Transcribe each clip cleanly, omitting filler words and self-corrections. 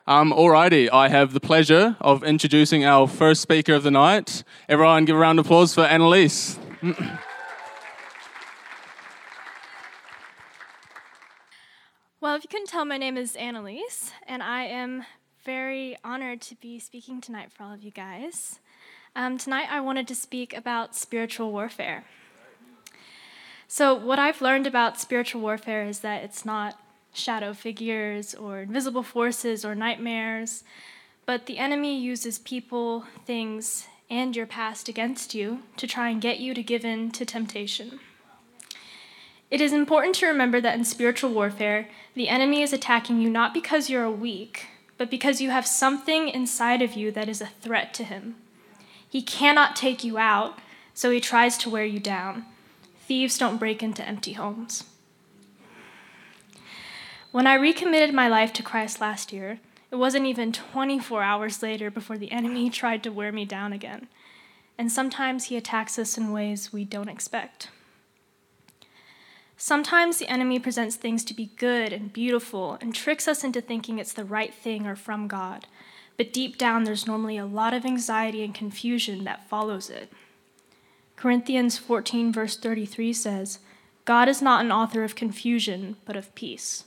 Alrighty, I have the pleasure of introducing our first speaker of the night. Everyone give a round of applause for Annalise. Well, if you couldn't tell, my name is Annalise, and I am very honored to be speaking tonight for all of you guys. Tonight I wanted to speak about spiritual warfare. So what I've learned about spiritual warfare is that it's not shadow figures or invisible forces or nightmares, but the enemy uses people, things, and your past against you to try and get you to give in to temptation. It is important to remember that in spiritual warfare, the enemy is attacking you not because you're weak, but because you have something inside of you that is a threat to him. He cannot take you out, so he tries to wear you down. Thieves don't break into empty homes. When I recommitted my life to Christ last year, it wasn't even 24 hours later before the enemy tried to wear me down again. And sometimes he attacks us in ways we don't expect. Sometimes the enemy presents things to be good and beautiful and tricks us into thinking it's the right thing or from God. But deep down, there's normally a lot of anxiety and confusion that follows it. Corinthians 14, verse 33 says, "God is not an author of confusion, but of peace."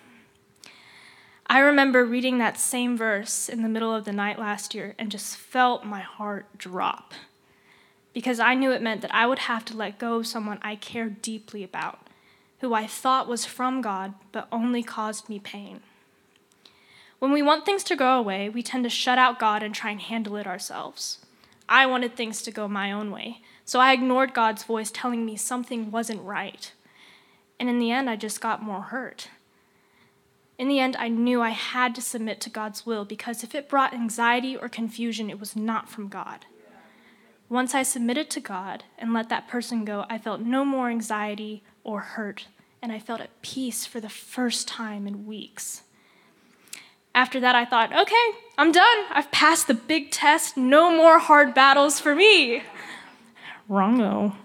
I remember reading that same verse in the middle of the night last year and just felt my heart drop, because I knew it meant that I would have to let go of someone I cared deeply about, who I thought was from God, but only caused me pain. When we want things to go away, we tend to shut out God and try and handle it ourselves. I wanted things to go my own way, so I ignored God's voice telling me something wasn't right. And in the end, I just got more hurt. In the end, I knew I had to submit to God's will, because if it brought anxiety or confusion, it was not from God. Once I submitted to God and let that person go, I felt no more anxiety or hurt, and I felt at peace for the first time in weeks. After that, I thought, okay, I'm done. I've passed the big test. No more hard battles for me. Wrongo.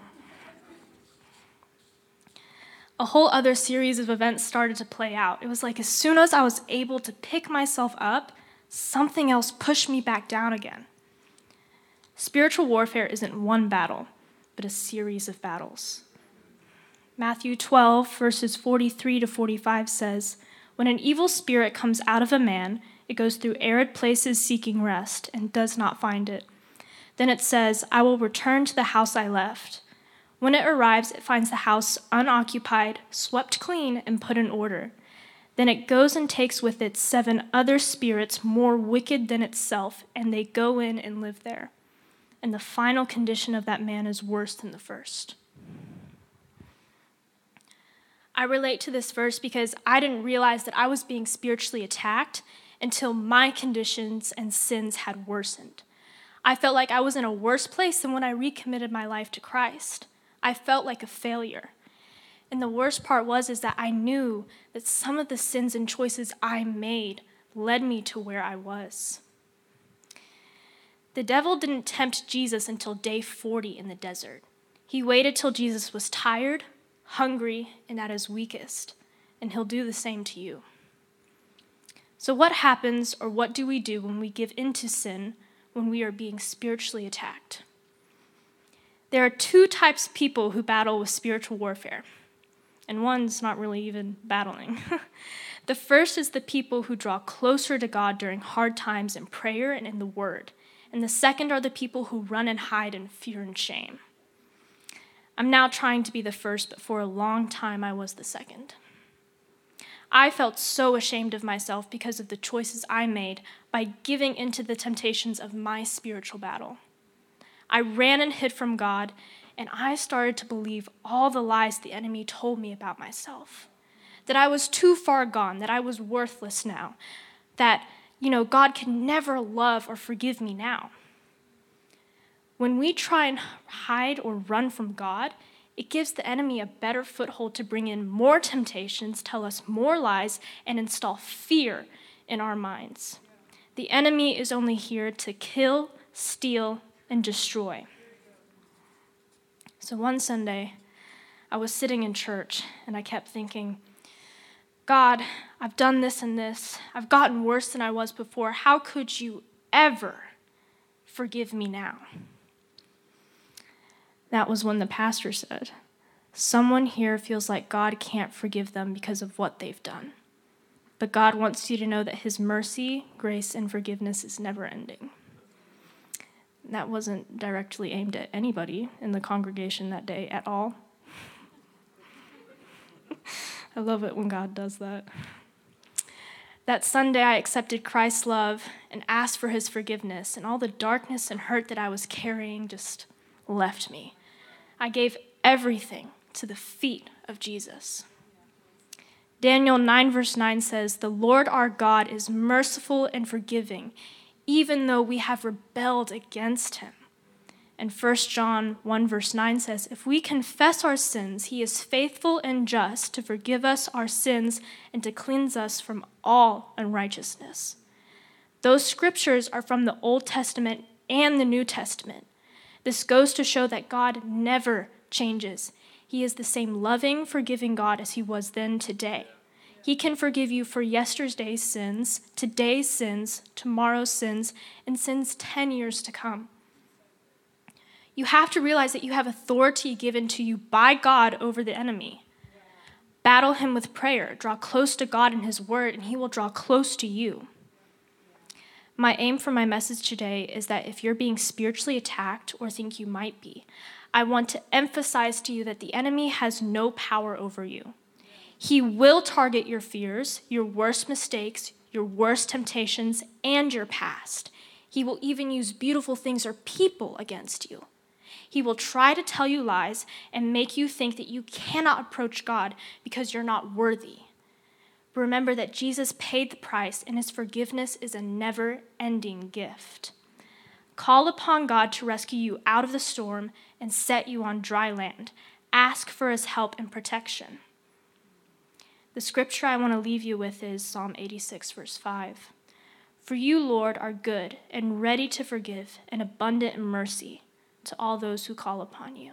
A whole other series of events started to play out. It was like as soon as I was able to pick myself up, something else pushed me back down again. Spiritual warfare isn't one battle, but a series of battles. Matthew 12, verses 43 to 45 says, "When an evil spirit comes out of a man, it goes through arid places seeking rest and does not find it. Then it says, 'I will return to the house I left.' When it arrives, it finds the house unoccupied, swept clean, and put in order. Then it goes and takes with it 7 other spirits more wicked than itself, and they go in and live there. And the final condition of that man is worse than the first." I relate to this verse because I didn't realize that I was being spiritually attacked until my conditions and sins had worsened. I felt like I was in a worse place than when I recommitted my life to Christ. I felt like a failure. And the worst part is that I knew that some of the sins and choices I made led me to where I was. The devil didn't tempt Jesus until day 40 in the desert. He waited till Jesus was tired, hungry, and at his weakest, and he'll do the same to you. So what happens, or what do we do when we give in to sin when we are being spiritually attacked? There are 2 types of people who battle with spiritual warfare, and one's not really even battling. The first is the people who draw closer to God during hard times in prayer and in the Word, and the second are the people who run and hide in fear and shame. I'm now trying to be the first, but for a long time I was the second. I felt so ashamed of myself because of the choices I made by giving into the temptations of my spiritual battle. I ran and hid from God, and I started to believe all the lies the enemy told me about myself. That I was too far gone, that I was worthless now, that, God can never love or forgive me now. When we try and hide or run from God, it gives the enemy a better foothold to bring in more temptations, tell us more lies, and install fear in our minds. The enemy is only here to kill, steal, and destroy. So one Sunday, I was sitting in church, and I kept thinking, God, I've done this and this. I've gotten worse than I was before. How could you ever forgive me now? That was when the pastor said, someone here feels like God can't forgive them because of what they've done. But God wants you to know that his mercy, grace, and forgiveness is never ending. That wasn't directly aimed at anybody in the congregation that day at all. I love it when God does that. That Sunday, I accepted Christ's love and asked for his forgiveness, and all the darkness and hurt that I was carrying just left me. I gave everything to the feet of Jesus. Daniel 9 verse 9 says, "The Lord our God is merciful and forgiving, even though we have rebelled against him." And 1 John 1 verse 9 says, "If we confess our sins, he is faithful and just to forgive us our sins and to cleanse us from all unrighteousness." Those scriptures are from the Old Testament and the New Testament. This goes to show that God never changes. He is the same loving, forgiving God as he was then today. He can forgive you for yesterday's sins, today's sins, tomorrow's sins, and sins 10 years to come. You have to realize that you have authority given to you by God over the enemy. Battle him with prayer. Draw close to God in his word, and he will draw close to you. My aim for my message today is that if you're being spiritually attacked or think you might be, I want to emphasize to you that the enemy has no power over you. He will target your fears, your worst mistakes, your worst temptations, and your past. He will even use beautiful things or people against you. He will try to tell you lies and make you think that you cannot approach God because you're not worthy. Remember that Jesus paid the price, and his forgiveness is a never-ending gift. Call upon God to rescue you out of the storm and set you on dry land. Ask for his help and protection. The scripture I want to leave you with is Psalm 86, verse 5. "For you, Lord, are good and ready to forgive and abundant in mercy to all those who call upon you."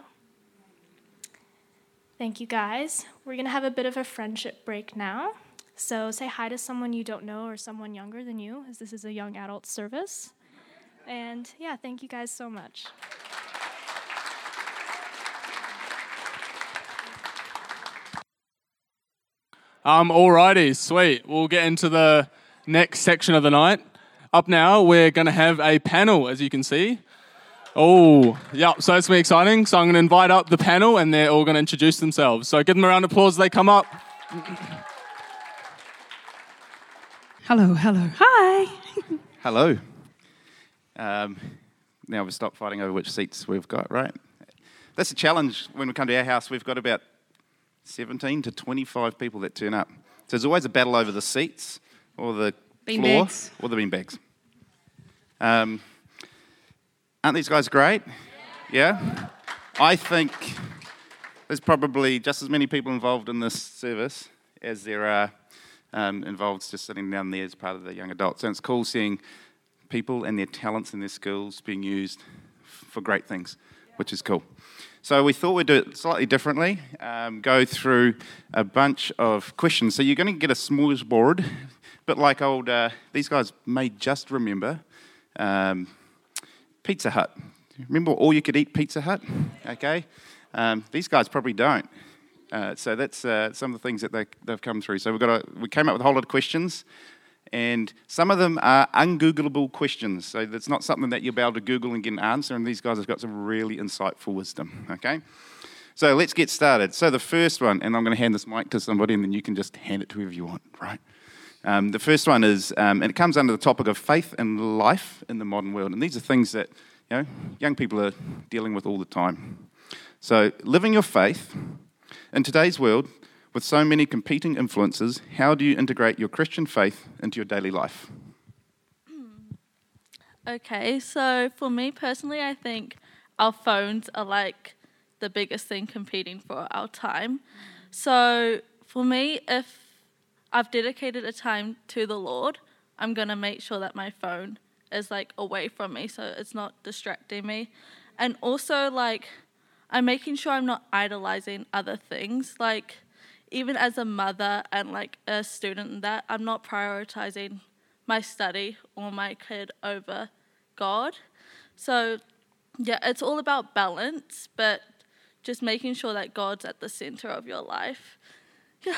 Thank you, guys. We're going to have a bit of a friendship break now. So say hi to someone you don't know or someone younger than you, as this is a young adult service. And yeah, thank you guys so much. Alrighty, sweet. We'll get into the next section of the night. Up now, we're going to have a panel, as you can see. Oh, yeah, so it's going to be exciting. So I'm going to invite up the panel, and they're all going to introduce themselves. So give them a round of applause as they come up. Hello. Hi. Hello. Now we've stopped fighting over which seats we've got, right? That's a challenge when we come to our house. We've got about 17 to 25 people that turn up. So there's always a battle over the seats or the floor or the beanbags. Aren't these guys great? Yeah? I think there's probably just as many people involved in this service as there are involved just sitting down there as part of the young adults. And it's cool seeing people and their talents and their skills being used for great things, which is cool. So we thought we'd do it slightly differently, go through a bunch of questions. So you're going to get a smorgasbord, but like these guys may just remember Pizza Hut. Remember all you could eat Pizza Hut? Okay. These guys probably don't. So that's some of the things that they've come through. So we came up with a whole lot of questions, and some of them are ungoogleable questions. So that's not something that you'll be able to Google and get an answer, and these guys have got some really insightful wisdom, okay? So let's get started. So the first one, and I'm going to hand this mic to somebody, and then you can just hand it to whoever you want, right? The first one is, and it comes under the topic of faith and life in the modern world, and these are things that young people are dealing with all the time. So living your faith in today's world, with so many competing influences, how do you integrate your Christian faith into your daily life? Okay, so for me personally, I think our phones are like the biggest thing competing for our time. So for me, if I've dedicated a time to the Lord, I'm going to make sure that my phone is like away from me so it's not distracting me. And also like I'm making sure I'm not idolizing other things. Like even as a mother and like a student, that I'm not prioritizing my study or my kid over God. So yeah, it's all about balance, but just making sure that God's at the center of your life. Yeah.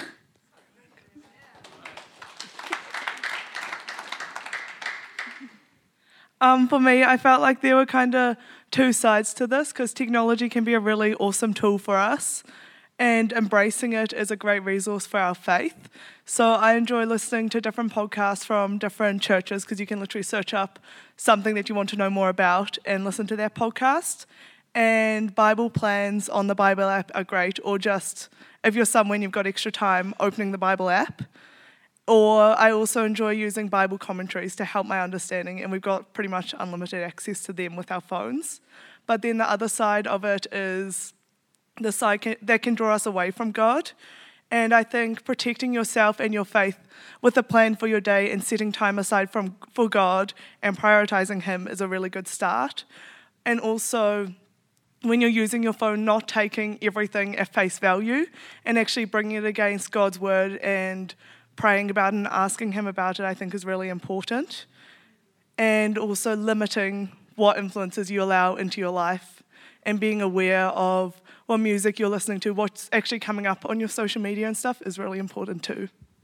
For me, I felt like there were kind of two sides to this, because technology can be a really awesome tool for us, and embracing it is a great resource for our faith. So I enjoy listening to different podcasts from different churches, because you can literally search up something that you want to know more about and listen to their podcast. And Bible plans on the Bible app are great, or just if you're somewhere and you've got extra time, opening the Bible app. Or I also enjoy using Bible commentaries to help my understanding, and we've got pretty much unlimited access to them with our phones. But then the other side of it is the side that can draw us away from God. And I think protecting yourself and your faith with a plan for your day and setting time aside for God and prioritizing Him is a really good start. And also, when you're using your phone, not taking everything at face value and actually bringing it against God's word and praying about it and asking Him about it, I think is really important. And also limiting what influences you allow into your life and being aware of what music you're listening to, what's actually coming up on your social media and stuff is really important too.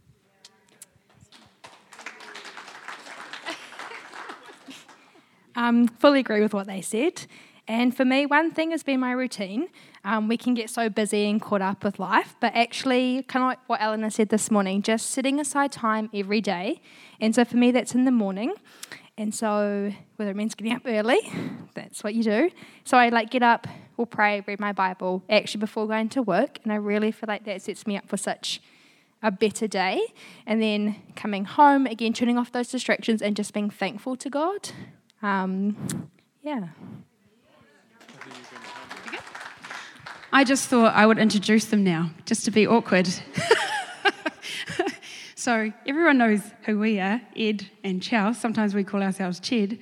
Fully agree with what they said. And for me, one thing has been my routine. We can get so busy and caught up with life, but actually, kind of like what Eleanor said this morning, just setting aside time every day. And so for me, that's in the morning. And so whether it means getting up early, that's what you do. So I get up, will pray, read my Bible, actually before going to work. And I really feel like that sets me up for such a better day. And then coming home, again, turning off those distractions and just being thankful to God. Yeah. I just thought I would introduce them now, just to be awkward. So everyone knows who we are, Ed and Chow. Sometimes we call ourselves Ched.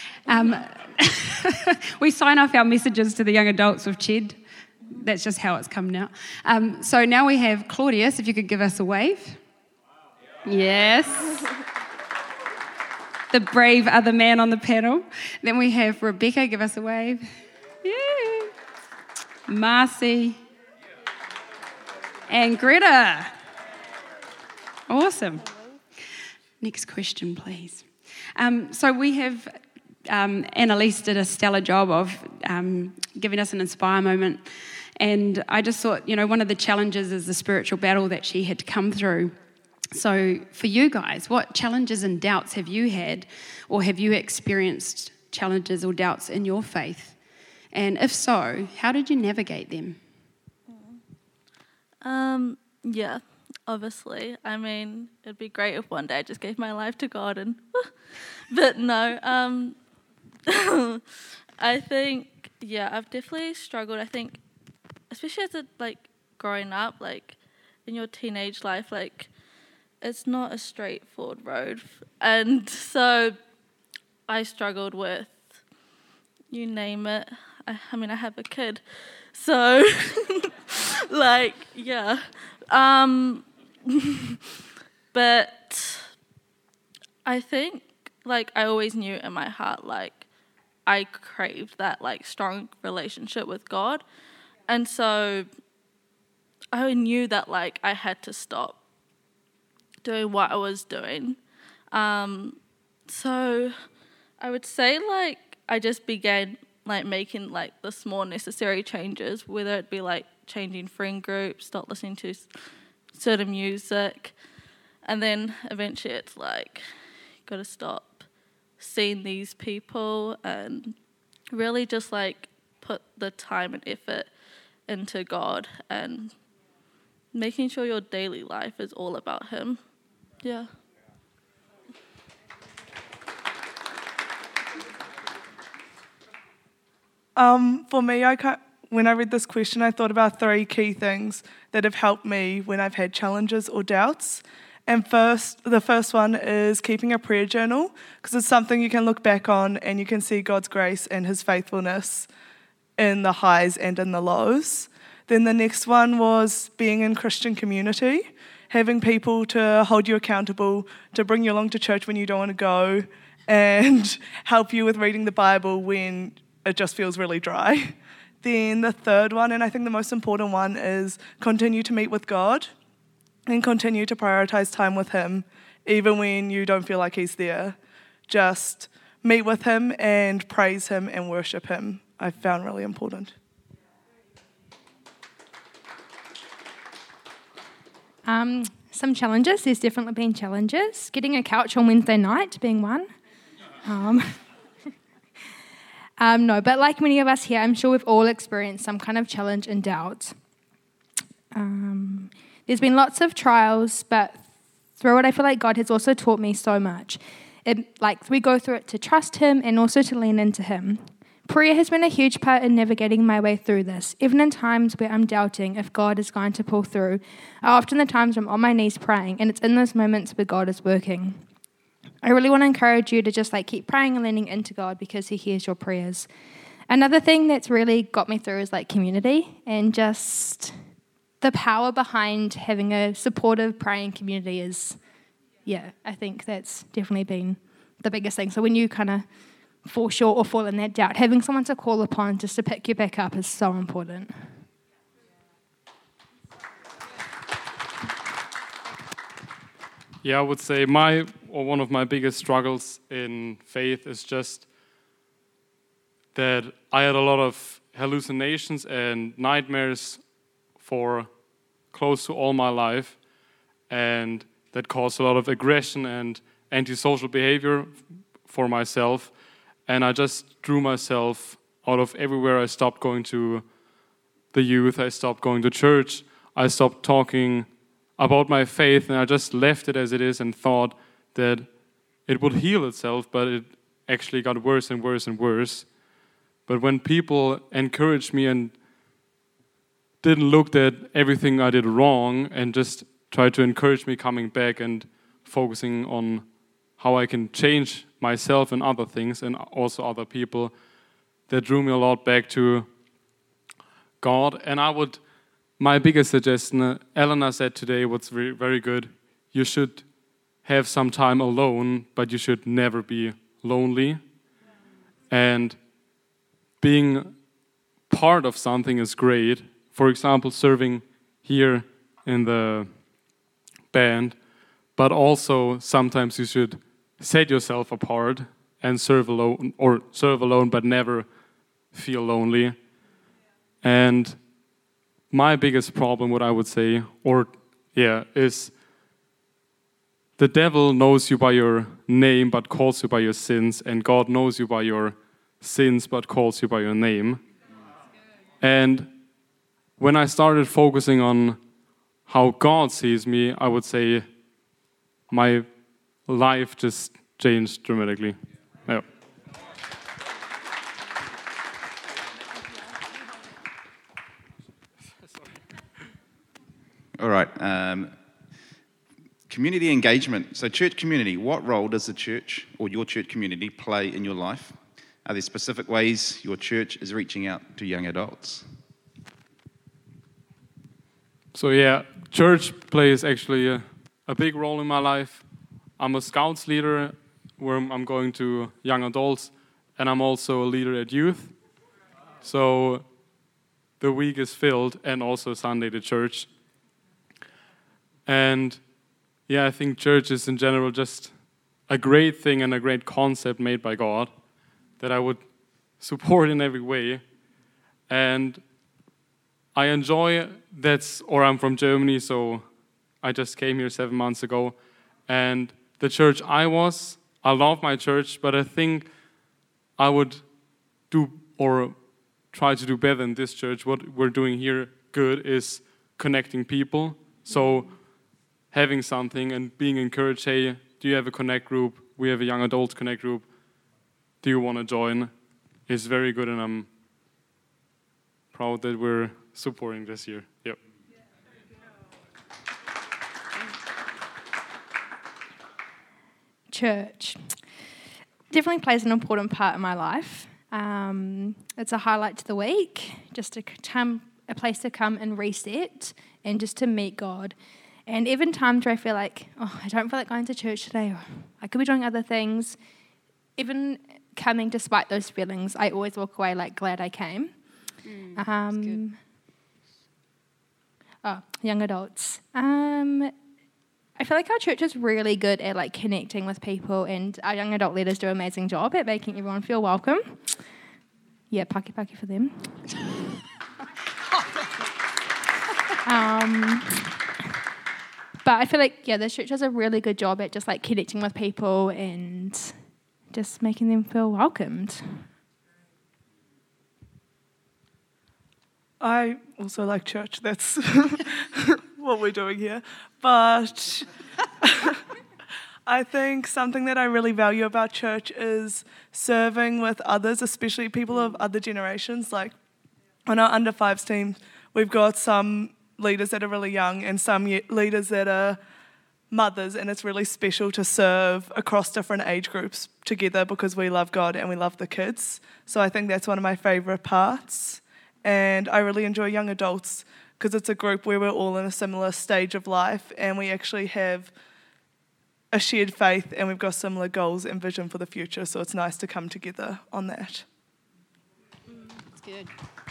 We sign off our messages to the young adults with Ched. That's just how it's come now. So now we have Claudius, if you could give us a wave. Yes. The brave other man on the panel. Then we have Rebecca, give us a wave. Yeah. Marcy. And Greta. Awesome. Next question, please. So we have, Annalise did a stellar job of giving us an inspire moment. And I just thought, one of the challenges is the spiritual battle that she had to come through. So for you guys, what challenges and doubts have you had, or have you experienced challenges or doubts in your faith? And if so, how did you navigate them? Yeah, obviously. I mean, it'd be great if one day I just gave my life to God but no. I think, I've definitely struggled. I think, especially as growing up, in your teenage life, it's not a straightforward road. And so I struggled with, you name it. I have a kid. So, but I think, I always knew in my heart, I craved that, strong relationship with God. And so I knew that, I had to stop doing what I was doing. So I would say, I just began, making, the small necessary changes, whether it be, changing friend groups, stop listening to certain music. And then eventually it's, got to stop seeing these people and really just, put the time and effort into God and making sure your daily life is all about Him. Yeah. For me, when I read this question, I thought about 3 key things that have helped me when I've had challenges or doubts. And the first one is keeping a prayer journal, because it's something you can look back on and you can see God's grace and His faithfulness in the highs and in the lows. Then the next one was being in Christian community, having people to hold you accountable, to bring you along to church when you don't want to go, and help you with reading the Bible when it just feels really dry. Then the third one, and I think the most important one, is continue to meet with God and continue to prioritize time with Him, even when you don't feel like He's there. Just meet with Him and praise Him and worship Him. I found really important. Some challenges. There's definitely been challenges. Getting a couch on Wednesday night being one. No, but like many of us here, I'm sure we've all experienced some kind of challenge and doubt. There's been lots of trials, but through it, I feel like God has also taught me so much. We go through it to trust Him and also to lean into Him. Prayer has been a huge part in navigating my way through this. Even in times where I'm doubting if God is going to pull through, are often the times I'm on my knees praying, and it's in those moments where God is working. I really want to encourage you to just keep praying and leaning into God because He hears your prayers. Another thing that's really got me through is community and just the power behind having a supportive praying community is, I think that's definitely been the biggest thing. So when you kind of fall short or fall in that doubt, having someone to call upon just to pick you back up is so important. Yeah, I would say one of my biggest struggles in faith is just that I had a lot of hallucinations and nightmares for close to all my life, and that caused a lot of aggression and antisocial behavior for myself. And I just drew myself out of everywhere. I stopped going to the youth, I stopped going to church, I stopped talking about my faith, and I just left it as it is and thought that it would heal itself, but it actually got worse and worse and worse. But when people encouraged me and didn't look at everything I did wrong and just tried to encourage me coming back and focusing on how I can change myself and other things and also other people, that drew me a lot back to God. And my biggest suggestion, Elena said today, what's very, very good, you should have some time alone, but you should never be lonely. And being part of something is great. For example, serving here in the band, but also sometimes you should set yourself apart and serve alone, but never feel lonely. And my biggest problem, what I would say, is the devil knows you by your name, but calls you by your sins, and God knows you by your sins, but calls you by your name. And when I started focusing on how God sees me, I would say my life just changed dramatically. Yeah. All right. Community engagement. So church community, what role does the church or your church community play in your life? Are there specific ways your church is reaching out to young adults? So church plays actually a big role in my life. I'm a Scouts leader where I'm going to young adults, and I'm also a leader at youth. So the week is filled, and also Sunday to church. And I think church is in general just a great thing and a great concept made by God that I would support in every way. And I enjoy I'm from Germany, so I just came here 7 months ago. And the church I love my church, but I think I would do or try to do better in this church. What we're doing here good is connecting people. So having something and being encouraged, hey, do you have a connect group? We have a young adults connect group. Do you want to join? Is very good, and I'm proud that we're supporting this year. Yep. Church definitely plays an important part in my life. It's a highlight to the week, just a time a place to come and reset and just to meet God. And even times where I feel like, oh, I don't feel like going to church today, or I could be doing other things, even coming despite those feelings, I always walk away like glad I came. That's good. Young adults. I feel like our church is really good at like connecting with people, and our young adult leaders do an amazing job at making everyone feel welcome. Yeah, paki for them. But I feel like, the church does a really good job at just like connecting with people and just making them feel welcomed. I also like church. That's what we're doing here. But I think something that I really value about church is serving with others, especially people of other generations. Like on our under fives team, we've got some leaders that are really young and some leaders that are mothers, and it's really special to serve across different age groups together because we love God and we love the kids. So I think that's one of my favourite parts. And I really enjoy young adults because it's a group where we're all in a similar stage of life and we actually have a shared faith and we've got similar goals and vision for the future. So it's nice to come together on that. That's good.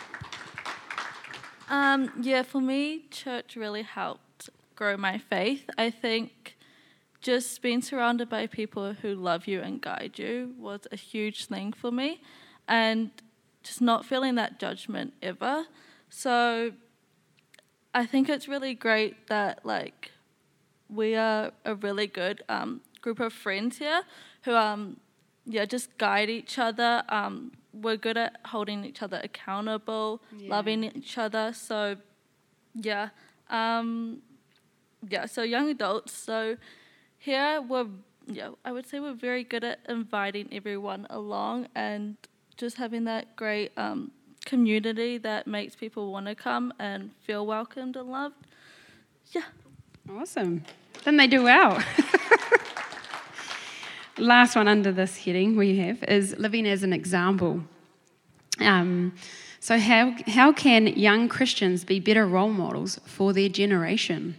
For me, church really helped grow my faith. I think just being surrounded by people who love you and guide you was a huge thing for me, and just not feeling that judgment ever. So I think it's really great that like we are a really good group of friends here who just guide each other. We're good at holding each other accountable, loving each other. So so young adults. So here I would say we're very good at inviting everyone along and just having that great community that makes people want to come and feel welcomed and loved. Yeah. Awesome. Then they do well. Last one under this heading we have is living as an example. So how can young Christians be better role models for their generation?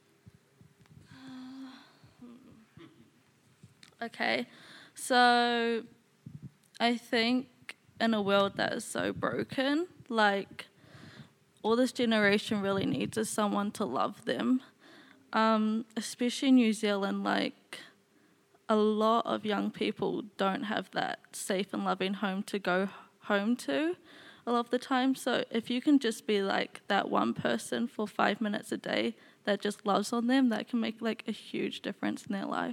Okay, so I think in a world that is so broken, like all this generation really needs is someone to love them. Especially in New Zealand, like a lot of young people don't have that safe and loving home to go home to a lot of the time. So if you can just be like that one person for 5 minutes a day that just loves on them, that can make like a huge difference in their life.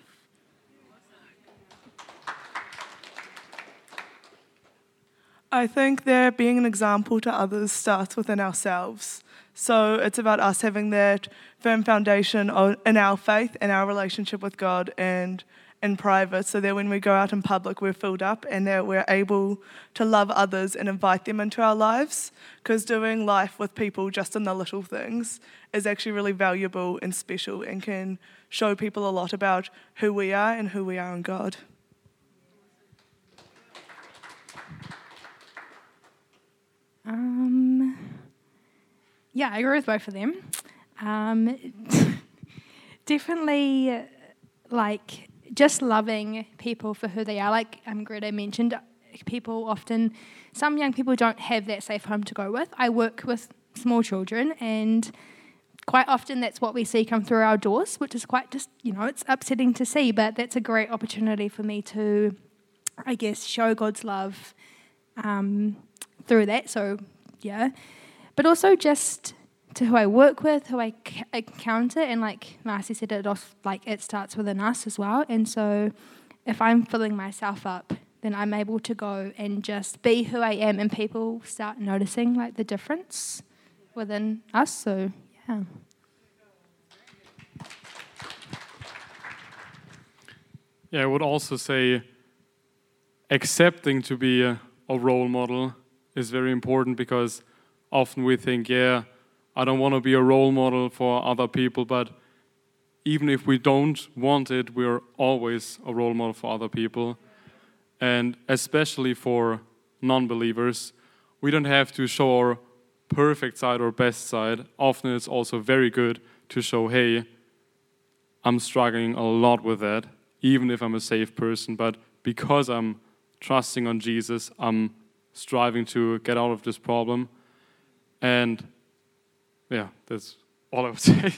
I think that being an example to others starts within ourselves. So it's about us having that firm foundation in our faith and our relationship with God and in private, so that when we go out in public we're filled up and that we're able to love others and invite them into our lives, because doing life with people just in the little things is actually really valuable and special and can show people a lot about who we are and who we are in God. I agree with both of them. Definitely, like, just loving people for who they are. Like Greta mentioned, some young people don't have that safe home to go with. I work with small children, and quite often that's what we see come through our doors, which is quite it's upsetting to see, but that's a great opportunity for me to, I guess, show God's love through that. So, but also just to who I work with, who I encounter, and like Marcy said, it starts within us as well. And so if I'm filling myself up, then I'm able to go and just be who I am, and people start noticing like the difference within us. So, yeah. Yeah, I would also say accepting to be a role model is very important, because often we think, I don't want to be a role model for other people, but even if we don't want it, we're always a role model for other people. And especially for non-believers, we don't have to show our perfect side or best side. Often it's also very good to show, hey, I'm struggling a lot with that, even if I'm a saved person. But because I'm trusting on Jesus, I'm striving to get out of this problem. And yeah, that's all I would say.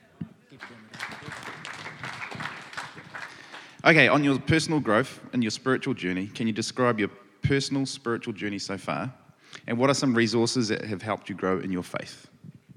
Okay, on your personal growth and your spiritual journey, can you describe your personal spiritual journey so far? And what are some resources that have helped you grow in your faith?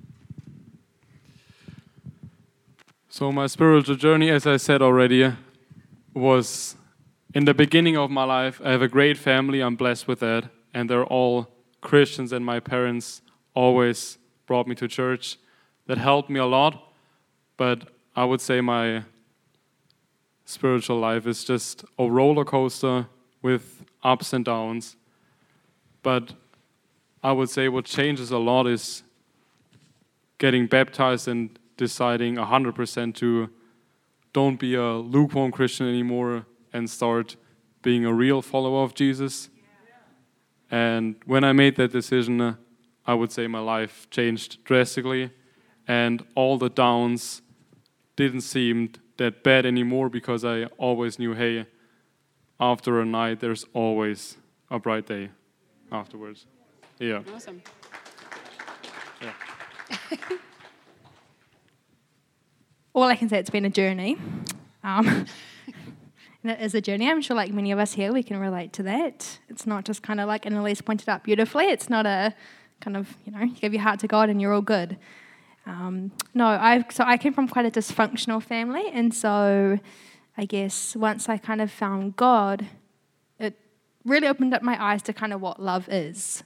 So my spiritual journey, as I said already, was in the beginning of my life. I have a great family, I'm blessed with that, and they're all Christians, and my parents always brought me to church. That helped me a lot, but I would say my spiritual life is just a roller coaster with ups and downs. But I would say what changes a lot is getting baptized and deciding 100% to don't be a lukewarm Christian anymore and start being a real follower of Jesus. And when I made that decision, I would say my life changed drastically, and all the downs didn't seem that bad anymore because I always knew, hey, after a night, there's always a bright day afterwards. Yeah. Awesome. Yeah. All I can say, it's been a journey. And it is a journey. I'm sure like many of us here, we can relate to that. It's not just kind of like Annalise pointed out beautifully. It's not a kind of, you give your heart to God and you're all good. I came from quite a dysfunctional family. And so I guess once I kind of found God, it really opened up my eyes to kind of what love is.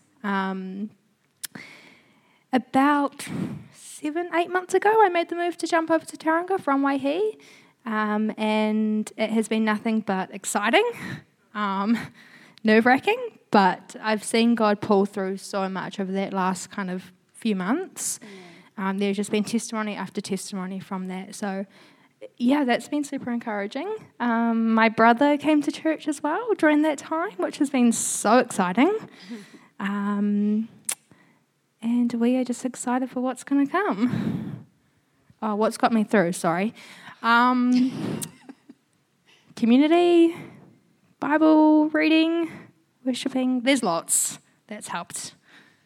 About 7-8 months ago, I made the move to jump over to Tauranga from Waihi, and it has been nothing but exciting, nerve-wracking, but I've seen God pull through so much over that last kind of few months. There's just been testimony after testimony from that. So, yeah, that's been super encouraging. My brother came to church as well during that time, which has been so exciting. And we are just excited for what's going to come. Oh, what's got me through, sorry. Community, Bible reading, worshipping, there's lots. That's helped.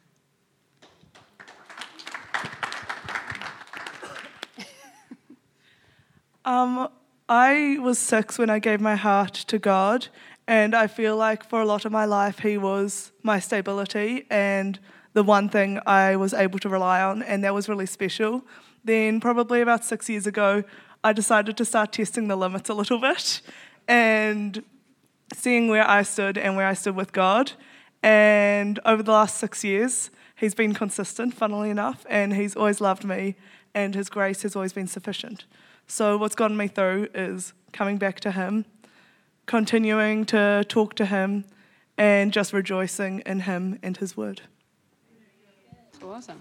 I was 6 when I gave my heart to God, and I feel like for a lot of my life He was my stability and the one thing I was able to rely on, and that was really special. Then probably about 6 years ago, I decided to start testing the limits a little bit and seeing where I stood and where I stood with God. And over the last 6 years, He's been consistent, funnily enough, and He's always loved me, and His grace has always been sufficient. So what's gotten me through is coming back to Him, continuing to talk to Him, and just rejoicing in Him and His word. Awesome.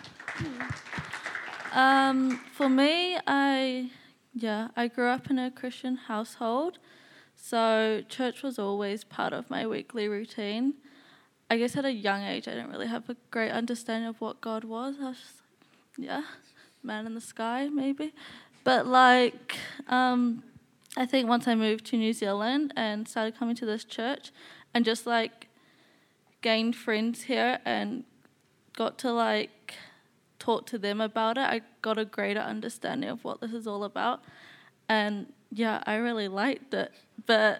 For me, I grew up in a Christian household, so church was always part of my weekly routine. I guess at a young age, I didn't really have a great understanding of what God was. I was just man in the sky, maybe. But I think once I moved to New Zealand and started coming to this church and just gained friends here and got to talk to them about it, I got a greater understanding of what this is all about. And I really liked it. But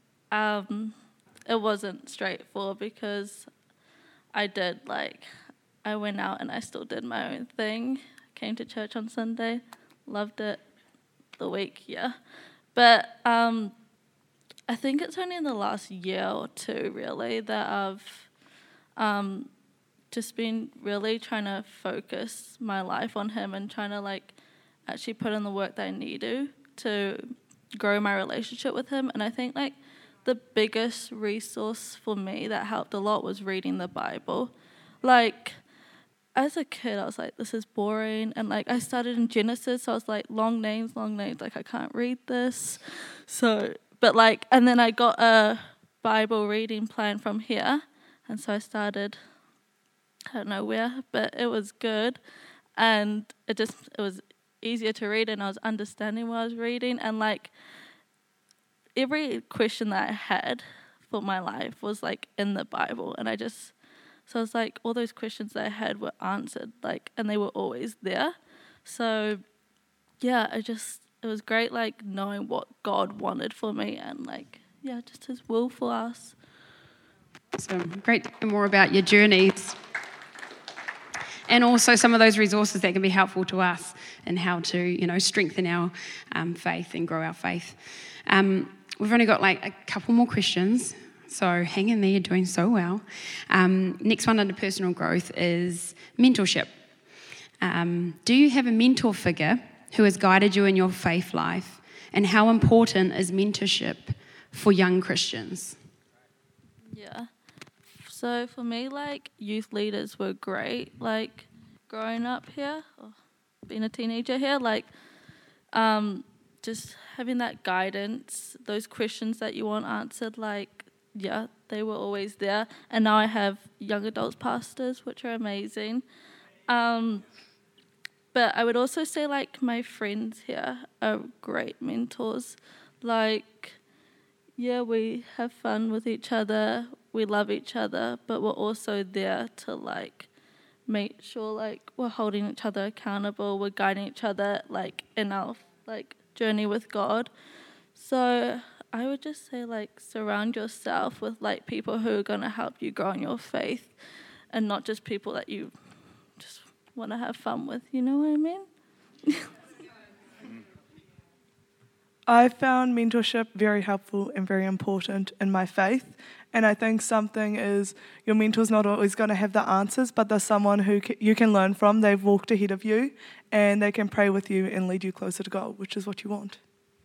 it wasn't straightforward because I went out and I still did my own thing. Came to church on Sunday, loved it the week, But I think it's only in the last year or two, really, that I've just been really trying to focus my life on Him and trying to actually put in the work that I need to grow my relationship with Him. And I think the biggest resource for me that helped a lot was reading the Bible. As a kid, I was this is boring. And I started in Genesis, so I was long names, I can't read this. So, but and then I got a Bible reading plan from here. And so I started I don't know where, but it was good. And it was easier to read, and I was understanding what I was reading. And like every question that I had for my life was like in the Bible. And so it's like all those questions that I had were answered, like, and they were always there. So yeah, it was great, like knowing what God wanted for me and like, yeah, just his will for us. So great to hear more about your journeys and also some of those resources that can be helpful to us and how to, strengthen our faith and grow our faith. We've only got like a couple more questions, so hang in there, you're doing so well. Next one under personal growth is mentorship. Do you have a mentor figure who has guided you in your faith life, and how important is mentorship for young Christians? Yeah. So for me, like, youth leaders were great. Like, growing up here, or being a teenager here, like, just having that guidance, those questions that you want answered, like, yeah, they were always there. And now I have young adults pastors, which are amazing. But I would also say, like, my friends here are great mentors. Like, yeah, we have fun with each other, we love each other, but we're also there to, like, make sure, like, we're holding each other accountable, we're guiding each other, like, in our, like, journey with God. So I would just say, like, surround yourself with, like, people who are going to help you grow in your faith and not just people that you just want to have fun with, you know what I mean? I found mentorship very helpful and very important in my faith. And I think something is your mentor's not always going to have the answers, but there's someone who you can learn from. They've walked ahead of you and they can pray with you and lead you closer to God, which is what you want.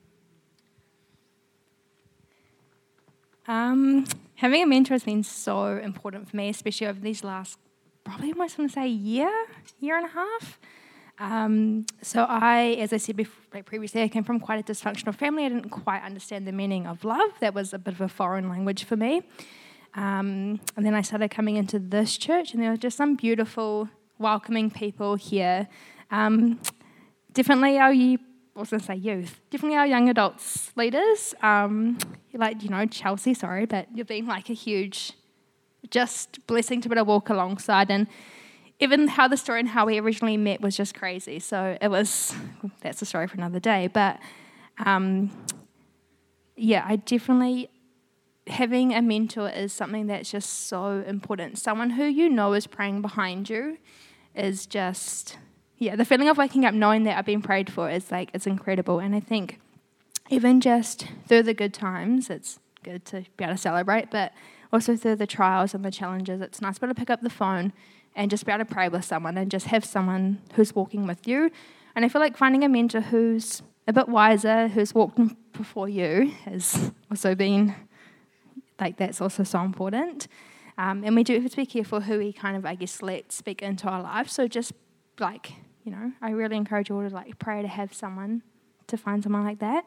Having a mentor has been so important for me, especially over these last, probably almost want to say year and a half. So I, as I said before, like previously, I came from quite a dysfunctional family. I didn't quite understand the meaning of love. That was a bit of a foreign language for me. And then I started coming into this church, and there were just some beautiful, welcoming people here. Definitely our youth, definitely our young adults leaders. Chelsea, but you've been like a huge, just blessing to be able to walk alongside. And even how the story and how we originally met was just crazy. So that's a story for another day. But I definitely, having a mentor is something that's just so important. Someone who you know is praying behind you is just, the feeling of waking up knowing that I've been prayed for is like, it's incredible. And I think even just through the good times, it's good to be able to celebrate, but also through the trials and the challenges, it's nice to be able to pick up the phone and just be able to pray with someone and just have someone who's walking with you. And I feel like finding a mentor who's a bit wiser, who's walked before you, has also been, like, that's also so important. And we do have to be careful who we kind of, let speak into our lives. So just, I really encourage you all to, pray to have someone, to find someone like that.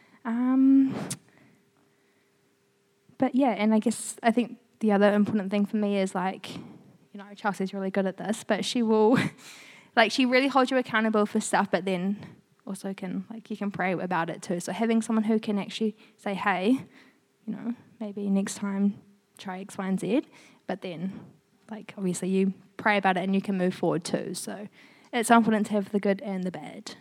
But, and I think the other important thing for me is, Chelsea's really good at this, but she will, she really holds you accountable for stuff, but then also can, you can pray about it too. So having someone who can actually say, hey, maybe next time try X, Y, and Z, but then, obviously you pray about it and you can move forward too. So it's important to have the good and the bad.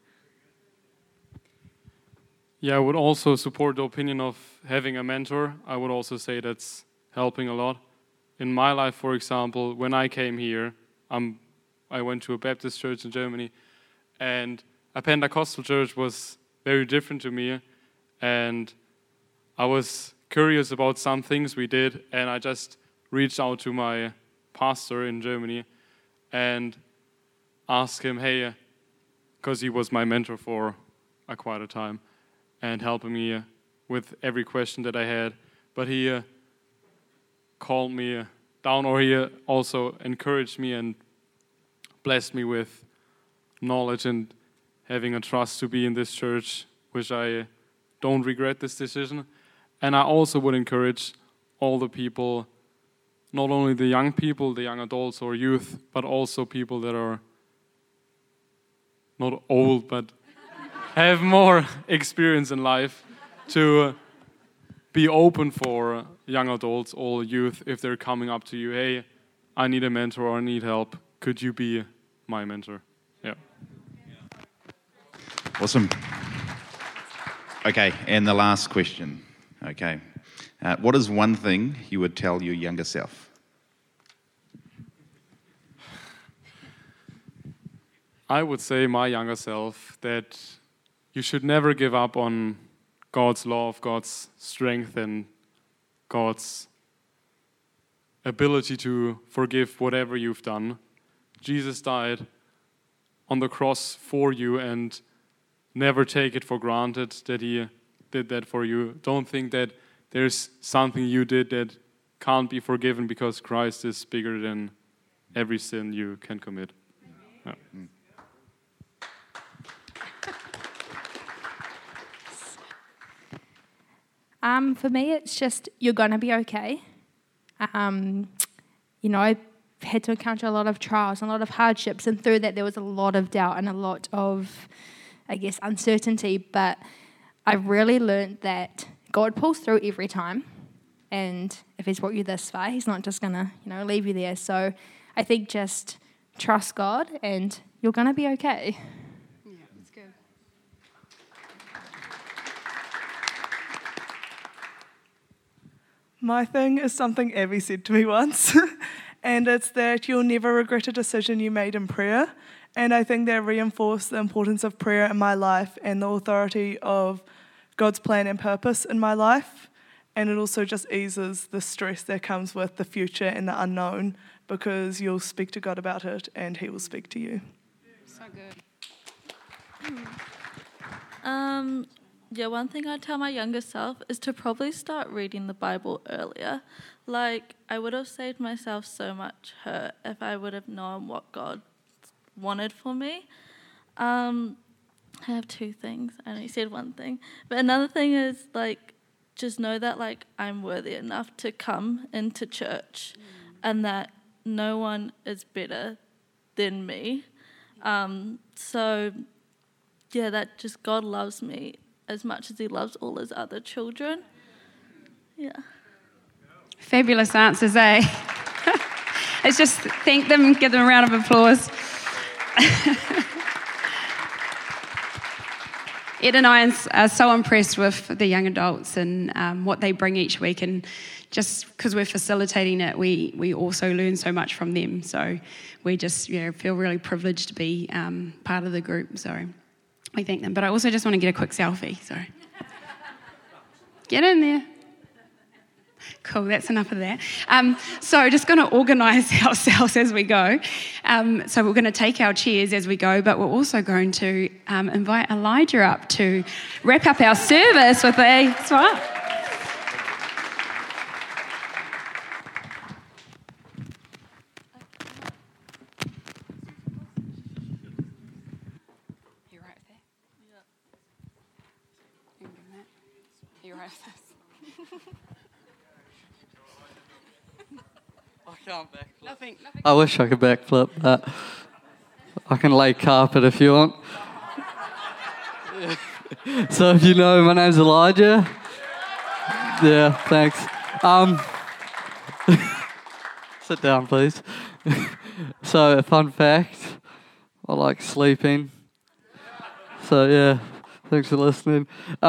Yeah, I would also support the opinion of having a mentor. I would also say that's helping a lot. In my life, for example, when I came here, I went to a Baptist church in Germany, and a Pentecostal church was very different to me, and I was curious about some things we did, and I just reached out to my pastor in Germany and asked him, hey, because he was my mentor for quite a time, and helping me with every question that I had, but he calmed me down, or he also encouraged me and blessed me with knowledge and having a trust to be in this church, which I don't regret this decision. And I also would encourage all the people not only the young people, the young adults or youth, but also people that are not old, but have more experience in life, to be open for young adults or youth if they're coming up to you, hey, I need a mentor or I need help. Could you be my mentor? Yeah. Awesome. Okay, and the last question. Okay. What is one thing you would tell your younger self? I would say my younger self that you should never give up on God's love, God's strength, and God's ability to forgive whatever you've done. Jesus died on the cross for you, and never take it for granted that he did that for you. Don't think that there's something you did that can't be forgiven, because Christ is bigger than every sin you can commit. Yeah. For me, it's just, you're going to be okay. I've had to encounter a lot of trials and a lot of hardships, and through that there was a lot of doubt and a lot of, uncertainty. But I really learned that God pulls through every time, and if he's brought you this far, he's not just going to, leave you there. So I think just trust God and you're going to be okay. Yeah, that's good. My thing is something Abby said to me once, and it's that you'll never regret a decision you made in prayer. And I think that reinforced the importance of prayer in my life and the authority of God's plan and purpose in my life. And it also just eases the stress that comes with the future and the unknown, because you'll speak to God about it and he will speak to you. So good. One thing I'd tell my younger self is to probably start reading the Bible earlier. I would have saved myself so much hurt if I would have known what God wanted for me. I have two things. I only said one thing. But another thing is, just know that, I'm worthy enough to come into church and that no one is better than me. That just God loves me as much as he loves all his other children. Yeah. Fabulous answers, eh? Let's just thank them, give them a round of applause. Ed and I are so impressed with the young adults and what they bring each week, and just because we're facilitating it, we also learn so much from them. So we just feel really privileged to be part of the group. So we thank them. But I also just want to get a quick selfie. So get in there. Cool, that's enough of that. So just going to organise ourselves as we go. So we're going to take our chairs as we go, but we're also going to invite Elijah up to wrap up our service with a swap. You right with that? Yeah. You right with this? I can't backflip. Nothing. I wish I could backflip, but I can lay carpet if you want. So if you know, my name's Elijah. Yeah, thanks. Sit down, please. So a fun fact, I like sleeping. So yeah, thanks for listening.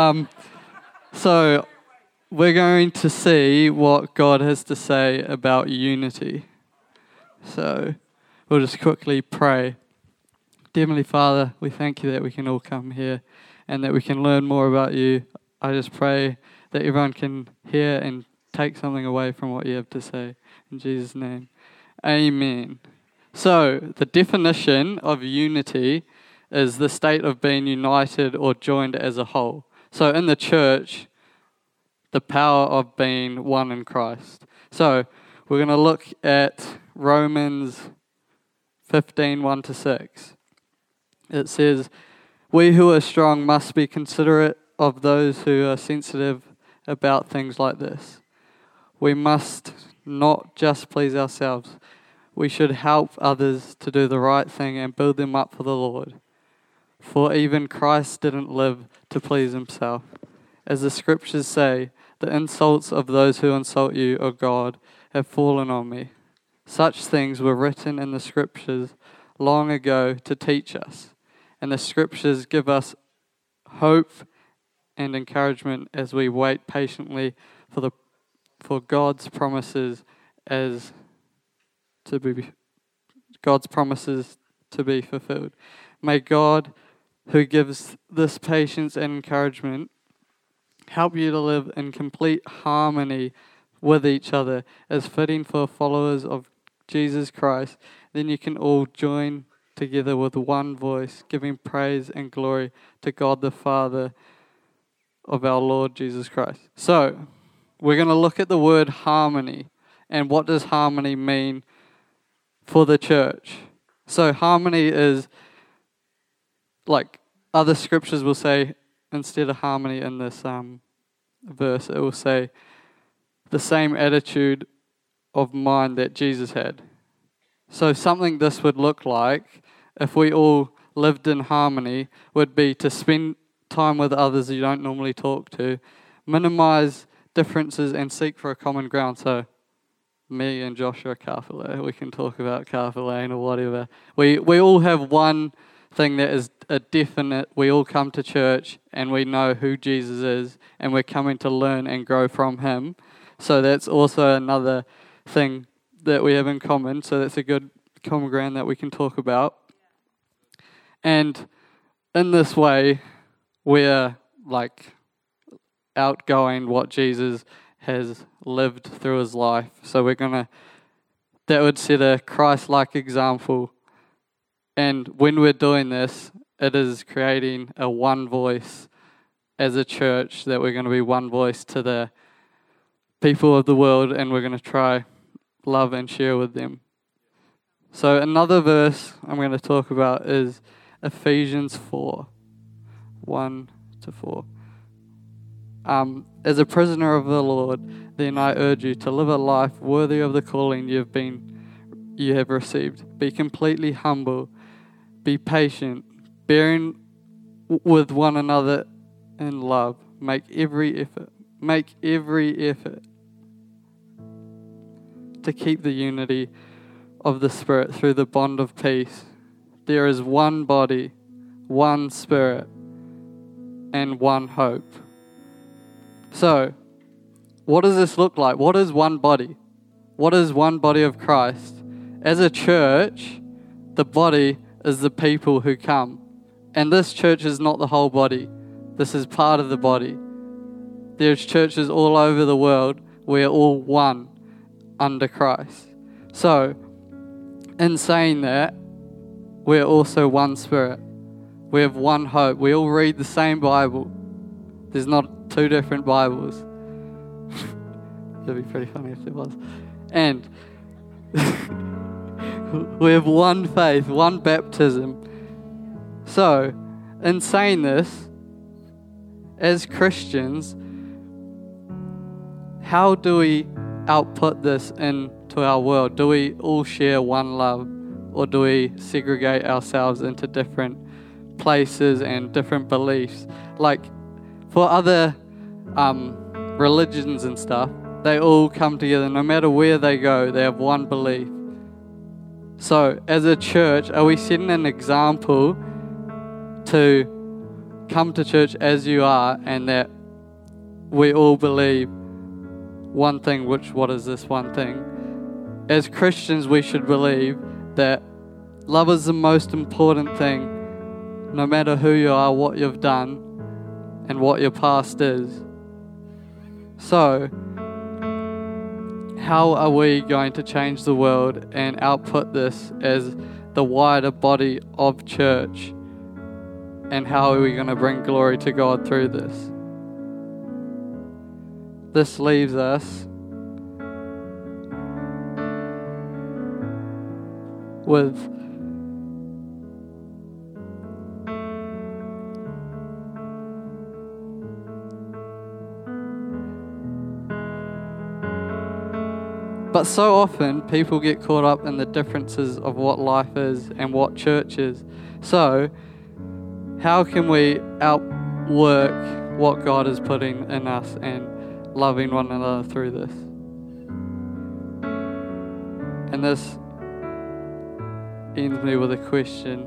So we're going to see what God has to say about unity. So we'll just quickly pray. Dear Heavenly Father, we thank you that we can all come here and that we can learn more about you. I just pray that everyone can hear and take something away from what you have to say. In Jesus' name, amen. So the definition of unity is the state of being united or joined as a whole. So in the church, the power of being one in Christ. So we're going to look at Romans 15, 1-6. It says, "We who are strong must be considerate of those who are sensitive about things like this. We must not just please ourselves. We should help others to do the right thing and build them up for the Lord. For even Christ didn't live to please himself. As the scriptures say, the insults of those who insult you, O God, have fallen on me. Such things were written in the scriptures long ago to teach us. And the scriptures give us hope and encouragement as we wait patiently for God's promises to be fulfilled. May God, who gives this patience and encouragement, help you to live in complete harmony with each other as fitting for followers of Jesus Christ. Then you can all join together with one voice, giving praise and glory to God the Father of our Lord Jesus Christ. So, we're going to look at the word harmony. And what does harmony mean for the church? So harmony is, like other scriptures will say, instead of harmony in this verse, it will say the same attitude of mind that Jesus had. So something this would look like, if we all lived in harmony, would be to spend time with others you don't normally talk to, minimize differences and seek for a common ground. So me and Josh are Kāwhale. We can talk about Kāwhale or whatever. We all have one thing that is a definite. We all come to church and we know who Jesus is and we're coming to learn and grow from him. So that's also another thing that we have in common. So that's a good common ground that we can talk about. And in this way, we're like outgoing what Jesus has lived through his life. So that would set a Christ-like example. And when we're doing this, it is creating a one voice as a church, that we're going to be one voice to the people of the world, and we're going to try love and share with them. So another verse I'm going to talk about is Ephesians 4, 1-4. As a prisoner of the Lord, then I urge you to live a life worthy of the calling you have received. Be completely humble. Be patient, bearing with one another in love. Make every effort to keep the unity of the Spirit through the bond of peace. There is one body, one Spirit, and one hope. So, what does this look like? What is one body? What is one body of Christ? As a church, the body is the people who come. And this church is not the whole body. This is part of the body. There's churches all over the world. We're all one under Christ. So, in saying that, we're also one Spirit. We have one hope. We all read the same Bible. There's not two different Bibles. That'd be pretty funny if there was. And we have one faith, one baptism. So, in saying this, as Christians, how do we output this into our world? Do we all share one love, or do we segregate ourselves into different places and different beliefs? Like for other religions and stuff, they all come together. No matter where they go, they have one belief. So as a church, are we setting an example to come to church as you are, and that we all believe one thing? What is this one thing? As Christians, we should believe that love is the most important thing, no matter who you are, what you've done, and what your past is. So, how are we going to change the world and output this as the wider body of church? And how are we going to bring glory to God through this? This leaves us with But so often people get caught up in the differences of what life is and what church is. So how can we outwork what God is putting in us and loving one another through this? And this ends me with a question.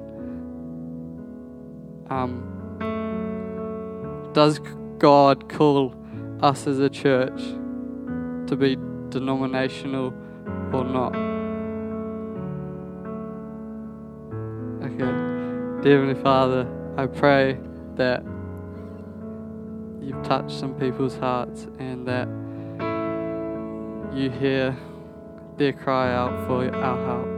Does God call us as a church to be denominational or not? Okay. Dear Heavenly Father, I pray that you've touched some people's hearts and that you hear their cry out for our help.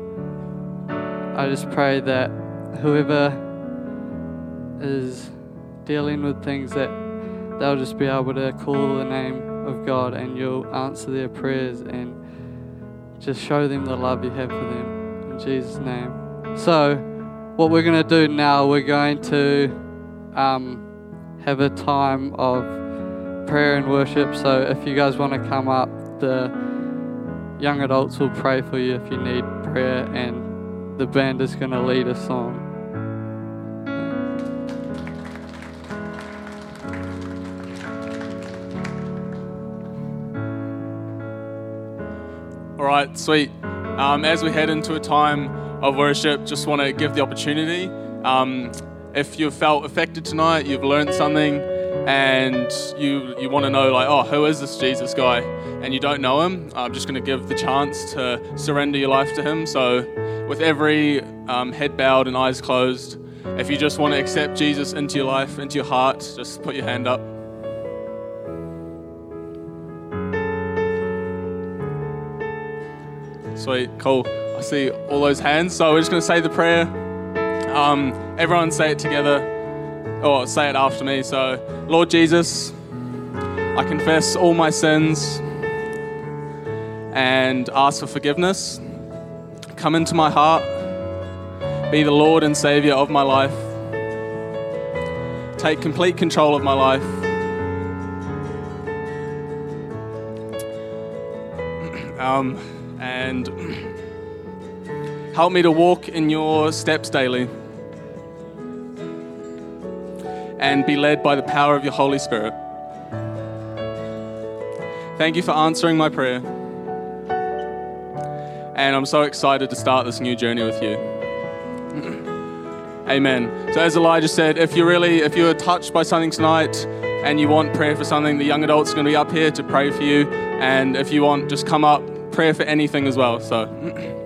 I just pray that whoever is dealing with things, that they'll just be able to call the name of God and you'll answer their prayers and just show them the love you have for them. In Jesus' name. So, what we're going to do now, we're going to have a time of prayer and worship. So if you guys want to come up, the young adults will pray for you if you need prayer, and the band is going to lead a song. All right, sweet. As we head into a time of worship, just want to give the opportunity. If you've felt affected tonight, you've learned something, and you want to know, like, oh, who is this Jesus guy? And you don't know him, I'm just going to give the chance to surrender your life to him. So with every head bowed and eyes closed, if you just want to accept Jesus into your life, into your heart, just put your hand up. Sweet, cool. I see all those hands. So we're just going to say the prayer. Everyone say it together, or say it after me. So, Lord Jesus, I confess all my sins and ask for forgiveness. Come into my heart. Be the Lord and Savior of my life. Take complete control of my life. And help me to walk in your steps daily and be led by the power of your Holy Spirit. Thank you for answering my prayer. And I'm so excited to start this new journey with you. Amen. So as Elijah said, if you're touched by something tonight and you want prayer for something, the young adults are going to be up here to pray for you. And if you want, just come up, prayer for anything as well. So